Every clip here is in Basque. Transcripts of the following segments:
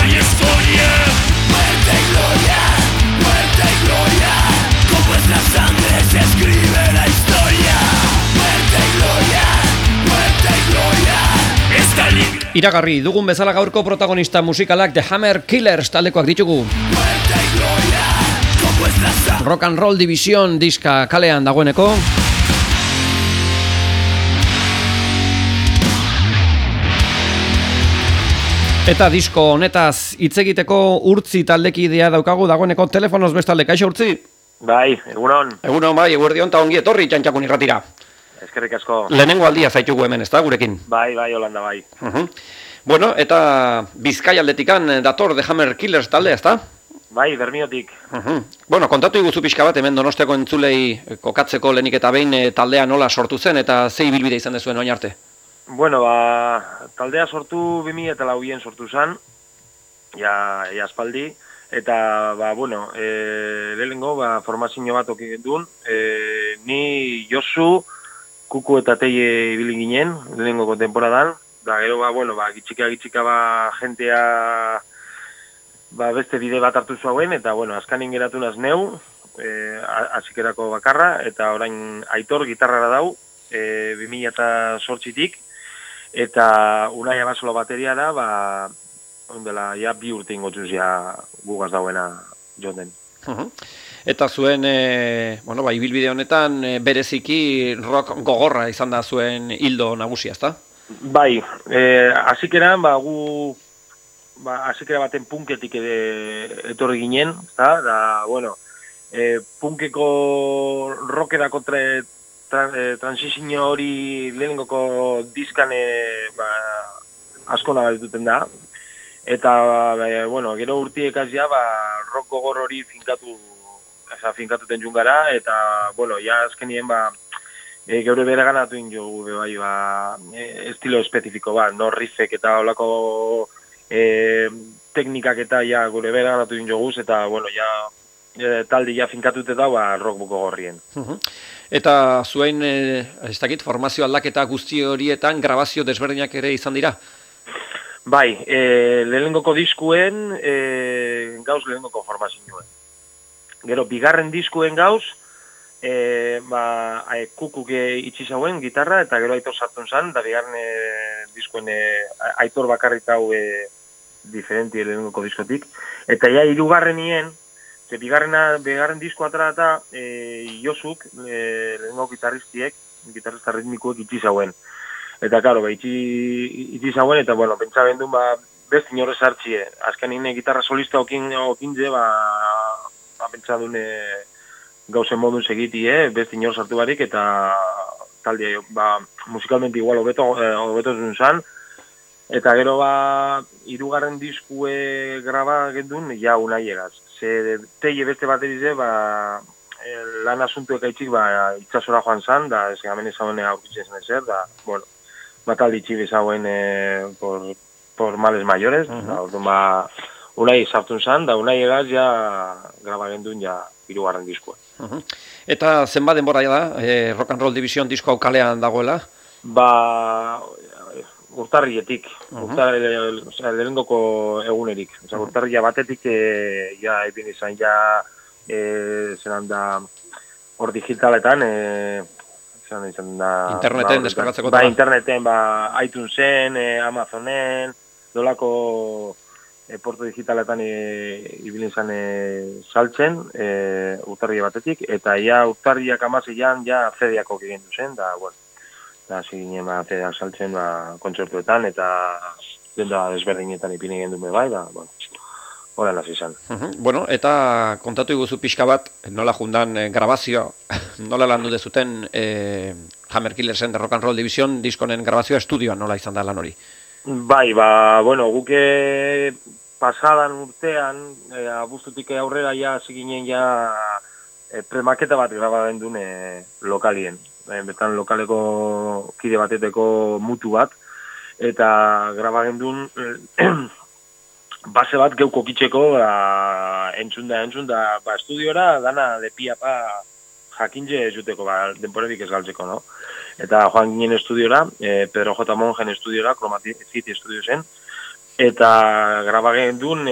Iragarri dugun bezala gaurko protagonista musikalak The Hammer Killers taldekoak ditugu. Rock and Roll Division diska kalean dagoeneko. Eta disko honetaz hitz egiteko Urtzi taldekidea daukagu dagoeneko telefonoz bestalde. Kaixo Urtzi? Bai, egunon. Egunon bai, eguerdion ta ongi etorri Txantxakun irratira. Eskerrik asko. Lehenengo aldia zaitugu hemen, ezta, gurekin? Bai, Holanda, bai. Bueno, eta Bizkaia aldetikan dator The Hammer Killers talde, ezta? Bai, Bermiotik. Bueno, kontatu iguzu pixka bat, hemen Donostiako entzulei kokatzeko lehenik eta behin taldea nola sortu zen, eta ze ibilbide izan dezuen oin arte? Bueno, taldea sortu 2004 sortu zen, ja aspaldi, eta, bueno, lehenengo, formazio bat oki duen, ni Josu, Kuku eta Teie ibili ginen, lehenengoko temporadan, da gero, bueno, gitxika jentea beste bide bat hartu zuen, eta, bueno, azkanin geratu naz neu, azikerako bakarra, eta orain Aitor gitarrara dau, 2008tik, eta Unai Abasolo bateria da, ondela, ja 2 urte ingotuz ja gugaz dauena jonden. Eta zuen, ibilbide honetan bereziki rock gogorra izan da zuen hildo nagusia, ezta? Bai, azikeran, gu azikera baten punketik etorri ginen, ezta? Da, bueno, punkeko rockerako transizio hori lehenengoko diskan asko nabarituten da. Eta, bueno, gero urtiekaz ja, rock gogor hori finkatuten jungara, eta, bueno, ja azkenien, geure bere ganatu injogu, estilo espezifiko, no riffek eta olako teknikak eta ja gure bere ganatu injoguz, eta, bueno, ja taldi ja finkatute da, rock gogorrien. Eta zuen, ez dakit, formazio aldaketa guzti horietan grabazio desberdinak ere izan dira? Bai, lehenengoko diskuen, gauz lehenengoko formazioen. Gero, bigarren diskuen gauz, Kukuk itxi zauen gitarra, eta gero Aitor sartzen zan, da bigarren diskuen Aitor bakarrik hau diferenti lehenengoko diskotik. Eta ja, hirugarrenien, bigarren disko atara eta Josuk, lehenengoko gitarrista ritmikuek itxi zauen. Eta, karo, itxi zauen, eta, bueno, pentsa bendun, best inorrez hartxie. Azken nire gitarra solista okintze, pentsa dune gauzen modun segiti, best inorrez hartu barik, eta talde, musikalmente igual hobeto zuen zan. Eta gero, hirugarren diskue graba gendun, ja, Unai egaz. Ze Teie beste baterize, lan asuntuek aitzik, itxasora joan zan, da, ez gamen ezauen aurkitzen zen ezer, da, bueno, talde itxi zauen por males mayores, Unai sartun zan, da Unai egaz ja graba gendun ja hirugarren diskua. Eta zenbat denbora da, Rock and Roll Division disko hau kalean dagoela? Urtarrietik, lehenengoko egunerik. Urtarria batetik, ja, egin izan, ja, zelan da, hor digitaletan, interneten deskargatzeko. Interneten, iTunesen, Amazonen, dolako porto digitaletan ibilin zan saltzen, urtarria batetik, eta ja urtarriak amazian ja CD-ako egin duzen, da, bueno, da ziginen CD-ak saltzen kontzertuetan, eta denda desberdinetan ipini egin duen bai, da, bueno, horren hasi izan. Bueno, eta kontatu iguzu pixka bat, nola jundan grabazio, nola landu dezuten Hammer Killersen The Rock and Roll Division diskonen grabazioa estudioan nola izan da lan hori? Bai, bueno, guke pasadan urtean, abuztutik aurrera ja ziginen ja premaketa bat grabaden duen lokalien. Betan lokaleko kide bateteko mutu bat, eta grabaden duen base bat geuko kitxeko entzun da estudiora, dana depiapa jakintze zuteko, denporerik ez galtzeko, no? Eta joan ginen estudiora, Pedro J. Mongen estudiora, Chromatic City estudio zen, eta grabagen duen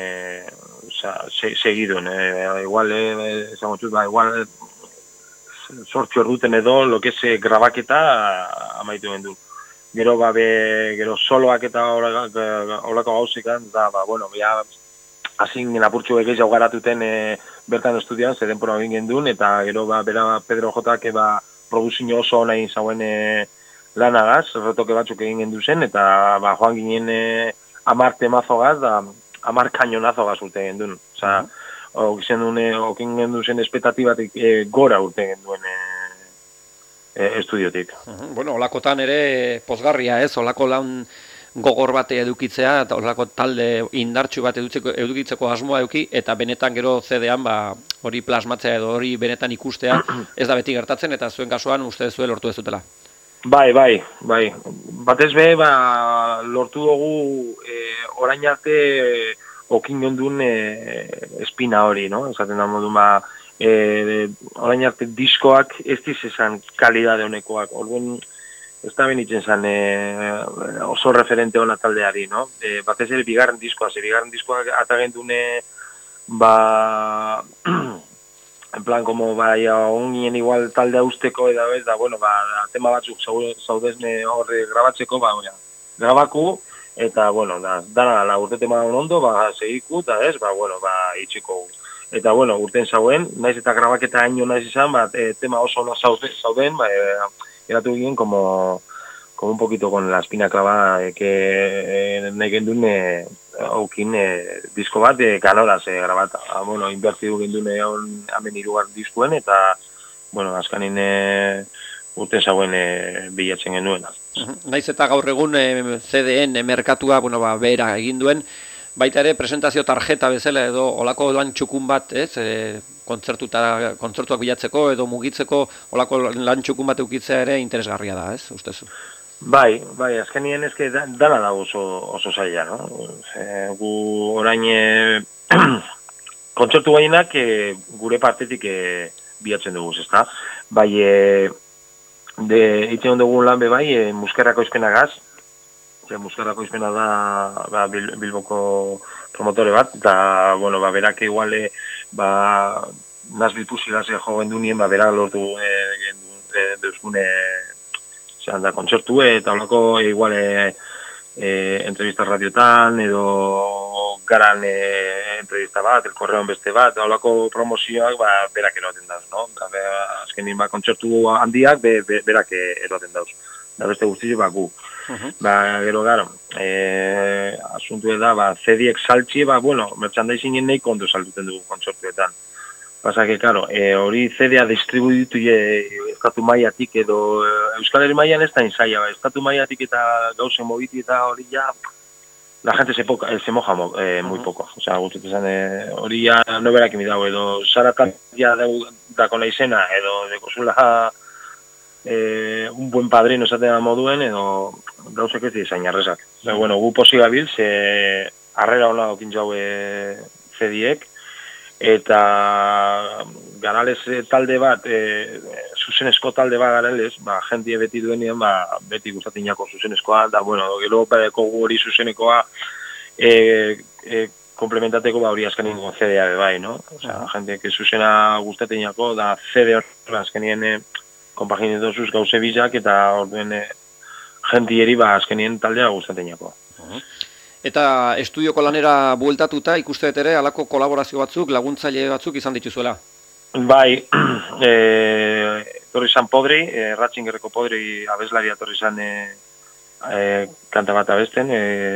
segiduen, igual, esan gotxut, igual sortzi orduten edo lokese grabaketa amaitu gendun. Gero, gero soloak eta holako gauzekan, da, bueno, ja, hazin apurtxu egez jau garatuten bertan estudian, zer denpora egin gendun, eta gero, bera Pedro Jotak, produzio oso nahi zauen lanagaz, retoke batzuk egin gendu zen, eta joan ginen 10 temazogaz, da 10 kainonazogaz urte gendun. Osa, okin gendu zen espetatibatik gora urte genduen estudiotik. Bueno, olakotan ere pozgarria ez, olako lan gogor bate edukitzea, eta olako talde indartsu bat edukitzeko asmoa eduki, eta benetan gero CD-an hori plasmatzea edo hori benetan ikustea, ez da beti gertatzen, eta zuen kasuan uste zuen lortu ezutela. Bai. Batez be, lortu dugu orain arte okin gendun espina hori, no? Esaten da modu, orain arte diskoak ez dizizan kalidade honekoak. Orduan, ez da benitzen zen oso referente hona taldeari, no? Batez ere bigarren diskoak atagendune, en plan, como ongien igual taldea usteko edo ez, da, bueno, tema batzuk zaudezne horre grabatzeko, grabaku, eta, bueno, dana urte tema ondo, segiku, eta ez, bueno, itxiko. Eta, bueno, urten zauen, naiz eta grabaketa haino naiz izan, tema oso ona zauden, eratu egin como un poquito con la espina clavada, que nahi gendun aukin disko bat kanoraz grabata. Bueno, inbertidu gendun hemen 3 diskuen, eta, bueno, azkanin urten zauen bilatzen genuena. Naiz eta gaur egun CD-en merkatua, bueno, behera egin duen, baita ere presentazio tarjeta bezala edo olako lan txukun bat, ez, kontzertuak bilatzeko edo mugitzeko olako lan txukun bat eukitzea ere interesgarria da, ez, ustezu? Bai, azkenien ezke dana da oso zaila, no? Gu orain kontzertu gainak gure partetik bilatzen dugu, ezta? Bai, itzen dugun lan bai, muskerrako izpenagaz, muskerrako izpena da Bilboko promotore bat, eta, bueno, berak igual, Nasbil Pusilaz jo gendunien, berak lortu deuzkune da kontzertu eta holako igual entrevista radiotan edo garan entrevista bat, el korreon beste bat, holako promozioak berak eroten dauz, no? Azkenin kontzertu handiak berak eroten dauz. Da beste guztizu gu. Gero garo, asuntu da, CD-ek saltxie, bueno, merchandisingen nahi kondo saltuten dugu kontzertuetan. Pasa que, claro, hori CD-a distribuitu estatu maiatik edo Euskal Herri maian ez da inzaia, estatu maiatik eta gauzen mobiti eta hori ja, la gente se moja muy poco. O sea, guztetan hori ja noberak imidau, edo saratan ja dako naizena, edo dekozula un buen padrino esaten moduen, edo gauzek ez dizain arrezak. Bueno, gu posi gabil, harrera hola okin jau CD-ek, eta Garales talde bat, zuzenezko talde bat Garales, jentie beti duenean, beti gustatiñako zuzenezkoa, da, bueno, gero kogu hori zuzenekoa komplementateko hori azkenien CD-a bai, no? Osea, jentie que zuzena gustatiñako, da CD hori azkenien konpaginetu zuz gauze bizak, eta orduen jentieri azkenien taldea gustatiñako. Eta estudioko lanera bueltatuta ikuste ere halako kolaborazio batzuk, laguntzaile batzuk izan dituzuela? Bai, etorri zan Podri, Ratzingerreko Podri abeslaria etorri zan kanta bat abesten,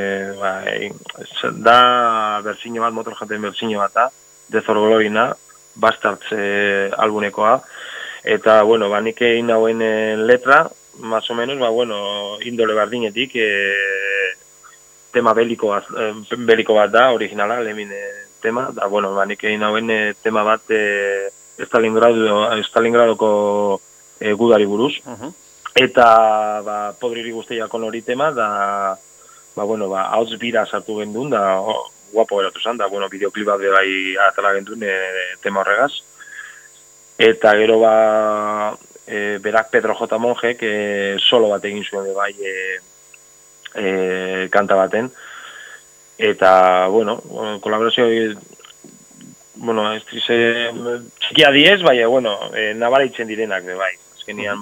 da bertsio bat, Motorjaten bertsio bat da, Death or Gloryna, Bastards albunekoa, eta, bueno, nik egin nauen letra, más o menos, bueno, indole bardinetik, tema beliko bat da, originala, lemin tema, da, bueno, nik egin nauen tema bat Stalingradoko gudari buruz, eta Podriri guztiakon hori tema, da, bueno, hauts bira sartu gendun, da, guapo eratu zan, da, bueno, bideoklip bat bai atala gendun tema horregaz, eta gero berak Pedro J. Monjek solo bat egin zuen bai kanta baten, eta, bueno, kolaborazio, bueno, ez txikia diez, baina, bueno, nabaritzen direnak, bai. Azkenian,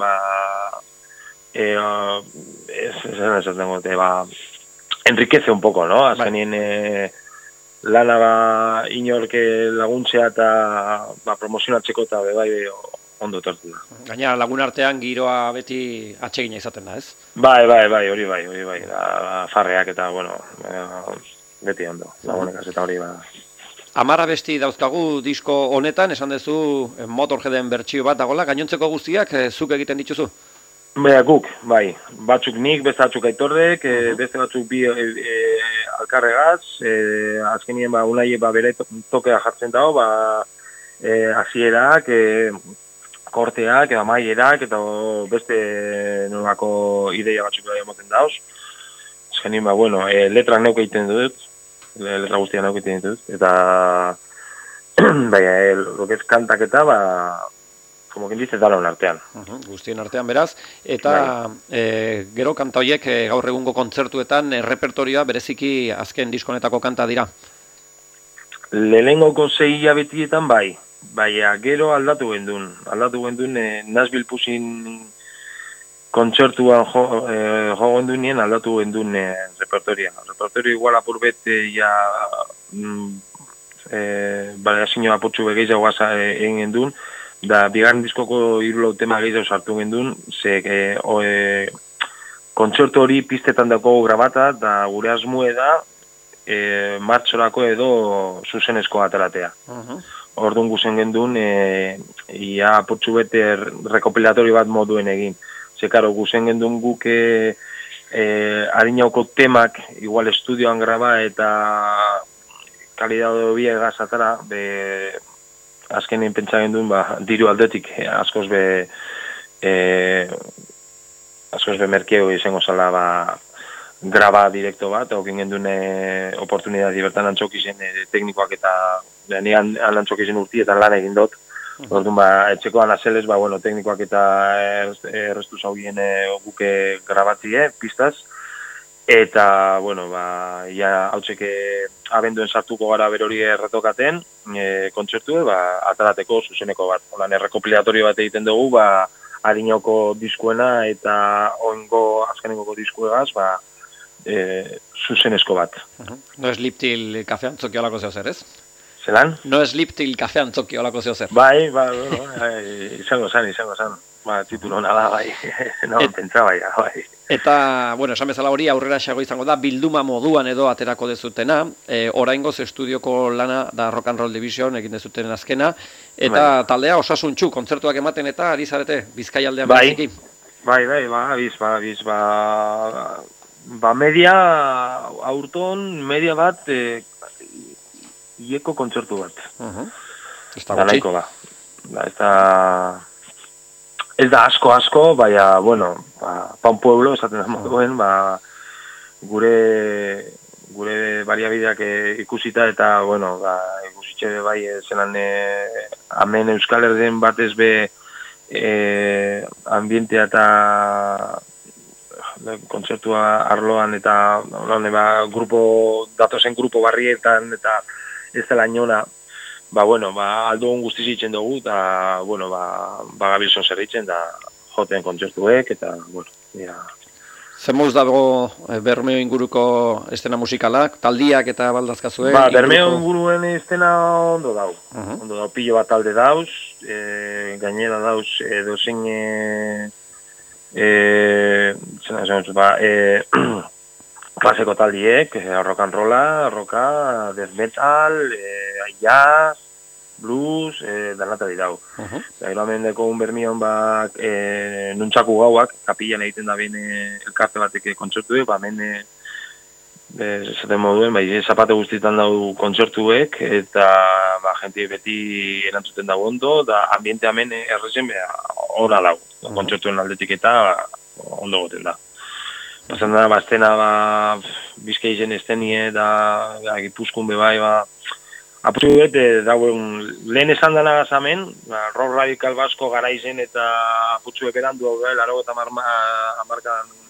esaten gote, enriquece un poco, no? Azkenien lana inorke laguntzea eta promozionatzeko eta bai ondo tortu da. Gaina lagun artean giroa beti atsegina izaten da, ez? Bai, hori bai. Farreak eta, bueno, beti ondo. Lagunekaz eta hori, 10 abesti dauzkagu disko honetan, esan duzu Motorheaden bertsio bat dagoela, gainontzeko guztiak zuk egiten dituzu? Guk, bai. Batzuk nik, beste batzuk Aitorrek, beste batzuk bi Alkarregaz, azkenien Unai bere tokea jartzen dago, hasierak, korteak, amaierak, eta beste nolako ideia batzuk da emoten dauz. Azkenien, bueno, letrak neuk egiten dut, letra guztiak neuk egiten dut, eta lo que es kantak eta, como quien dice, daron artean. Guztien artean beraz, eta gero kanta horiek gaur egungo kontzertuetan repertorioa bereziki azken diskonetako kanta dira? Lehenengoko 6 hilabetietan bai, gero aldatu gendun Nashville Pussin kontzertuan jo gendunien aldatu gendun repertoria. Repertorio igual apur bete ja baleazio apurtxu begeizago egin gendun, da bigarren diskoko 3 tema gehiago sartu gendun, kontzertu hori pistetan dago grabata, da gure asmoe da martxorako edo zuzenezko ateratea. Orduan guzen gendun, ia apurtxu bete rekopilatorio bat moduen egin. Karo, guzen gendun guk harinauko temak, igual estudioan graba eta kalidade biegaz atara, azkenein pentsa gendun, diru aldetik askoz be merkeo izango zala graba direkto bat, okin gendun oportunidadi bertan antzokizen teknikoak eta nian antzokizen urtietan lan egin dut. Orduan, etxekoan azelez, teknikoak eta errestu zaugien guke grabatzie, pistaz. Eta, ja hautzeke abenduen sartuko gara berori erretokaten, kontzertue, atarateko zuzeneko bat. Olan, errekopilatorio bat egiten dugu, harinauko diskuena eta oingo azkenengoko diskuegaz, zuzenezko bat. No es Liptil kafean txoki olako zeo zer, ez? Zelan? No es Liptil kafean txoki olako zeo zer. Bai, izango zan. Titulo hona da, bai. Pentsa bai. Eta, esan bezala hori aurrera xago izango da, bilduma moduan edo aterako dezutena, oraingoz estudioko lana da Rock and Roll Division egin dezuten azkena, eta taldea osasuntxu, kontzertuak ematen eta ari zarete, Bizkaialdean bereziki. Bai, media, aurton, media bat, ieko kontzertu bat. Ez da gutxi. Ez da asko, baina, pa un pueblo, esaten da moduen, gure baliabideak ikusita eta, ikusitxe bai, zelan hemen Euskal Herrien batez be ambientea eta kontzertua arloan eta datozen grupo barrietan eta ez dela inona, aldogun guztiz itzen dugu, eta, gabilzon zerritzen, da joten kontzertuek, eta, Zer mouz dago Bermeo inguruko estena musikalak, taldiak eta baldazkazuek? Bermeo inguruen estena ondo dau. Ondo dau, pilo bat talde dauz, gainera dauz, dozein, klaseko taldiek, rock and rolla, rocka, death metal, jazz, blues, danata dau. Gero amendeko un Bermion nuntxaku gauak, kapillan egiten da ben elkarte batek kontzertuek, hemen esaten moduen, zapate guztietan dau kontzertuek, eta jente beti erantzuten dago ondo, da ambiente hemen errezen hona dau, kontzertuen aldetik eta ondo goten da. Pasan da, estena, Bizkaizen estenie, da, Gipuzkoan bebai, apurtu bete, dauen, lehen esan dena gazamen, rock radical basko garaizen eta apurtu berandu hau, laro eta amarkan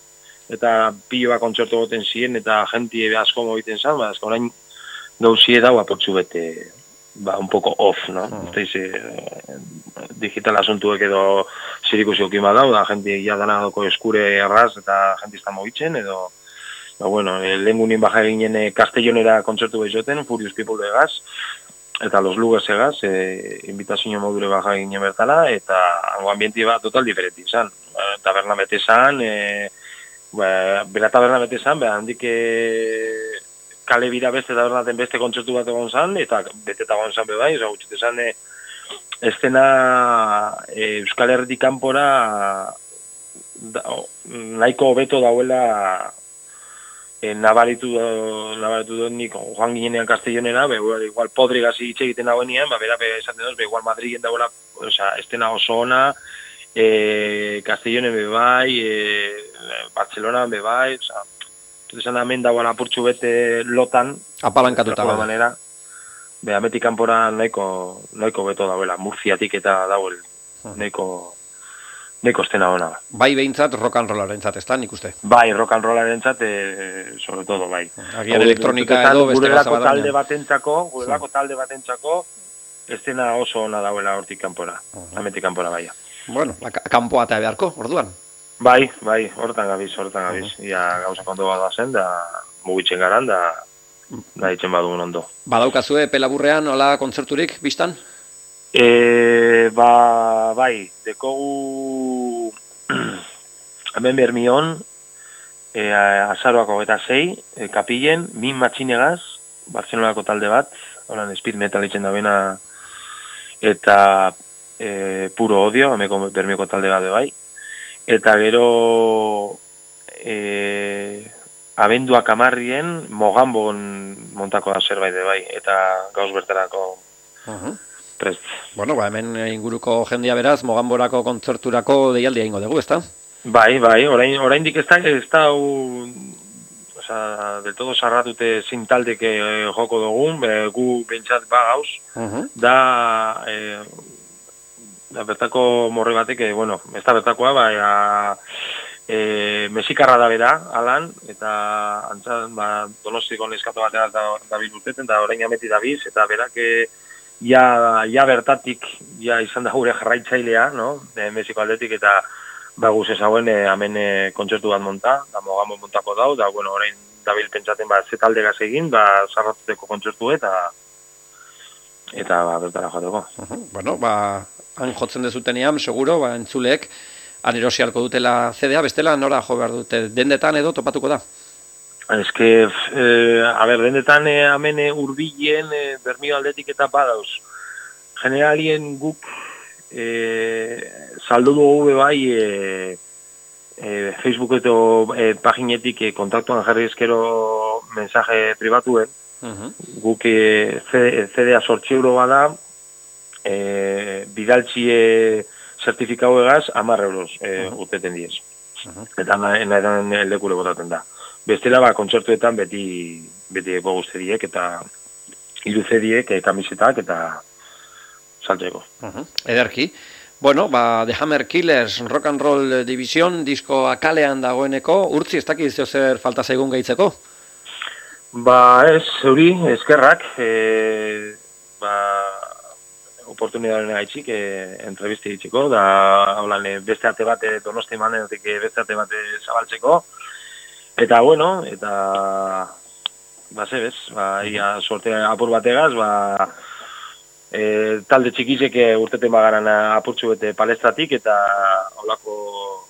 eta piloa kontzertu goten ziren, eta jentie asko mogiten zan, ba, azka orain gauzie dau apurtxu bete, ba, un poco off, no? Digital asuntuek edo zirikusi okima dau, da jentie ja dana doko eskure erraz, eta jentie está mogitzen, edo, ba, bueno, lehen gunin baja ginen Castellonera kontzertu behizoten, Furious People egaz, eta Los Lugas egaz, invitazio modure baja ginen bertala, eta hango ambienti bat total diferenti izan. Taberna bete zan, bera taberna bete zan, handik kale bira beste tabernaten beste kontzertu bat egon zan, eta beteta egon zan bebai, gutxite zan, estena Euskal Herritik kanpora nahiko hobeto dauela nabaritu dut nik joan ginean Castellonera, igual Podrigasi hitz egiten dagoenean, bera esaten dut, igual Madrilen dauela, estena oso ona, Castellonen bebai, Barcelona bebai, esan da hemen dagoela apurtxu bete lotan, apalankatuta manera, ametik kanpora nahiko beto dauela, Murciatik eta dauel, nahiko estena ona. Bai behintzat rock and rollarentzat, ez da, nik uste? Bai, rock and rollarentzat, sobre todo, bai. Agian elektronika edo beste gauza badana. Gurelako talde batentzako, estena oso ona dauela hortik kanpora, ametik kanpora baia. Bueno, kanpoa eta beharko, orduan. Bai, hortan gabiz. Ia gauza kondo bat da zen, da mugitzen garan, da ditzen badugun ondo. Badaukazue pelaburrean, hola kontzerturik, biztan? Bai, dekogu hemen Bermion, azaroako 26, Kapillen, Min Matxinegaz, Barcelonako talde bat, holan speed metal itzen da bena, eta Puro Odio, hemeko Bermioko talde bat bai, eta gero abenduak 10 Mogambon montako da zerbait bai, eta gauz bertarako prest. Bueno, hemen inguruko jendia beraz, Mogamborako kontzerturako deialdia ingo dugu, ezta? Bai, oraindik ez da, del todo sarratute zin taldeke joko dugun, gu bentsat bagauz, da bertako morri batek, bueno, ez da bertakoa, Mexikarra da bera, alan, eta antzan, Donostiko neskato batera da bilurteten, da orain ameti da biz, eta berak ja bertatik izan da gure jarraitzailea, no? Mexiko aldetik, eta guz ezauen hemen kontzertu bat monta, da Mogamo montako dau, da bueno, orain dabil pentsaten ze talde gaz egin, sarratuteko kontzertu eta bertara jateko. Bueno, han jotzen dezutenean, seguro, entzuleek, han erosialko dutela CD-a, bestela nora jo behar dute, dendetan edo topatuko da? Dendetan hemen urbilen, Bermio aldetik eta badauz. Generalien guk saldu dugu bai Facebook eta paginetik kontaktuan jarri ezkero mensaje pribatuen. Guk CD-a €8 bada, bidaltxie zertifikau egaz, €10 urteten diez. Eta nahetan lekule botaten da. Bestela, kontzertuetan beti eko guztiek eta hiru CD-ek, kamisetak eta saltzeko. Ederki. Bueno, The Hammer Killers Rock and Roll Division diskoa kalean dagoeneko, urtzi ez dakiz zer falta zaigun gehitzeko? Ez, euri, eskerrak, oportunidadaren gaitxik, entrevisti ditzeko, da, beste ate bat Donosti manetik beste ate bat zabaltzeko, eta, bueno, eta, zebez, ia sorte apur bategaz, talde txikizek urteten bagaran apurtxu bete palestratik, eta holako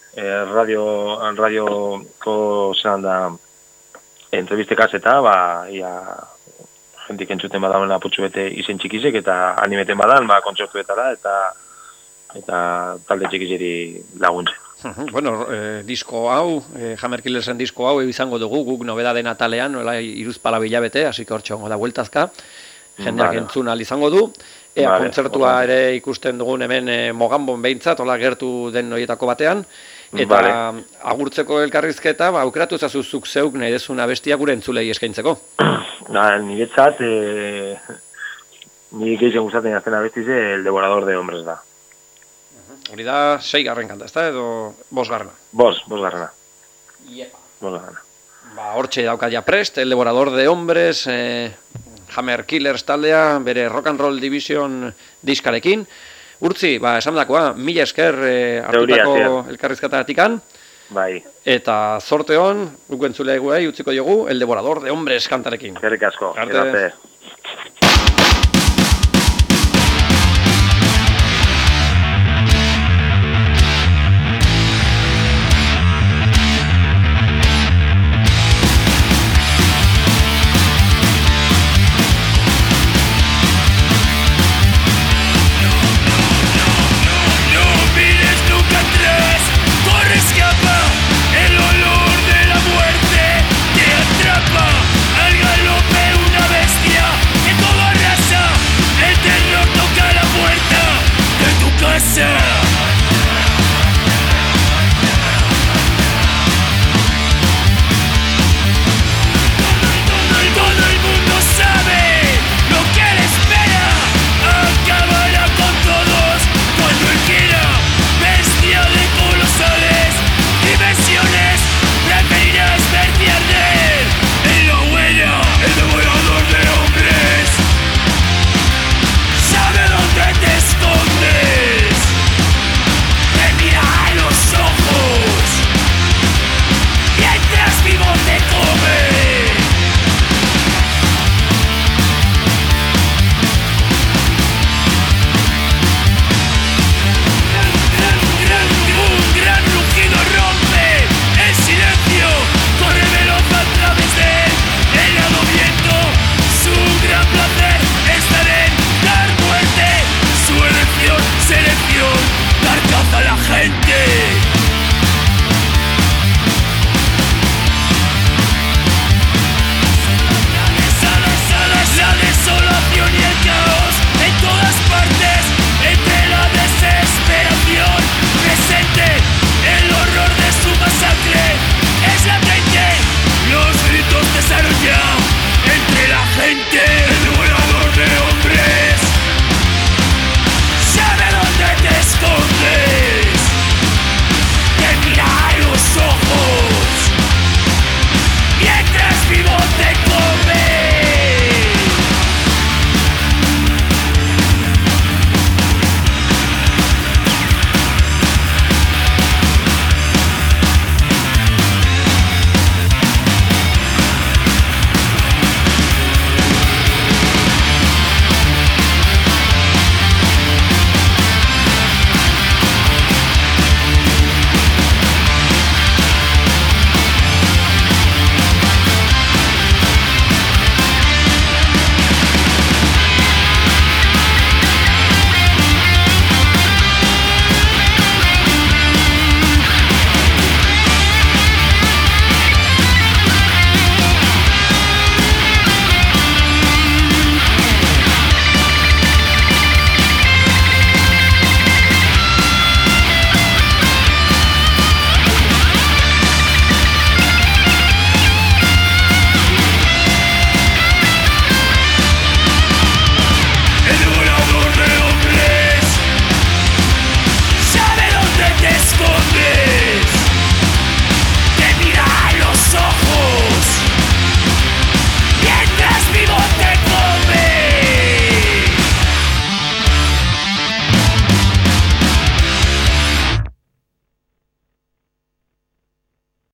radioko zelan da entrevistekaz eta, ia jentik entzuten badauen apurtxu bete izen txikizek, eta animeten badan, kontzertuetara, eta talde txikizeri laguntzen. Bueno, disko hau, Hammer Killersen disko hau izango dugu, guk nobedaden atalean, iruzpala bilabete, hasi que hor txongo da bueltazka, jendeak entzun ahal izango du, kontzertua ere ikusten dugun hemen Mogambon behintzat, hola gertu den horietako batean, eta agurtzeko elkarrizketa, aukeratu zazuzuk zeuk nahi dezuna bestia gure entzulei eskaintzeko. Niretzat, nire gehien gustatzen jazten abestize, El Devorador de Hombres da. Hori da 6. kanta, ez da, edo 5. Bosgarrena. Mola gana. Ba, hortxe daukat ja prest, El Devorador de Hombres, Hammer Killers taldea, bere Rock and Roll Division diskarekin. Urtzi, ba, esan dakoa, mila esker hartutako elkarrizkatatikan. Bai. Eta zorte hon, ukentzulea utziko diogu, El Devorador de Hombres kantarekin. Eskerrik asko.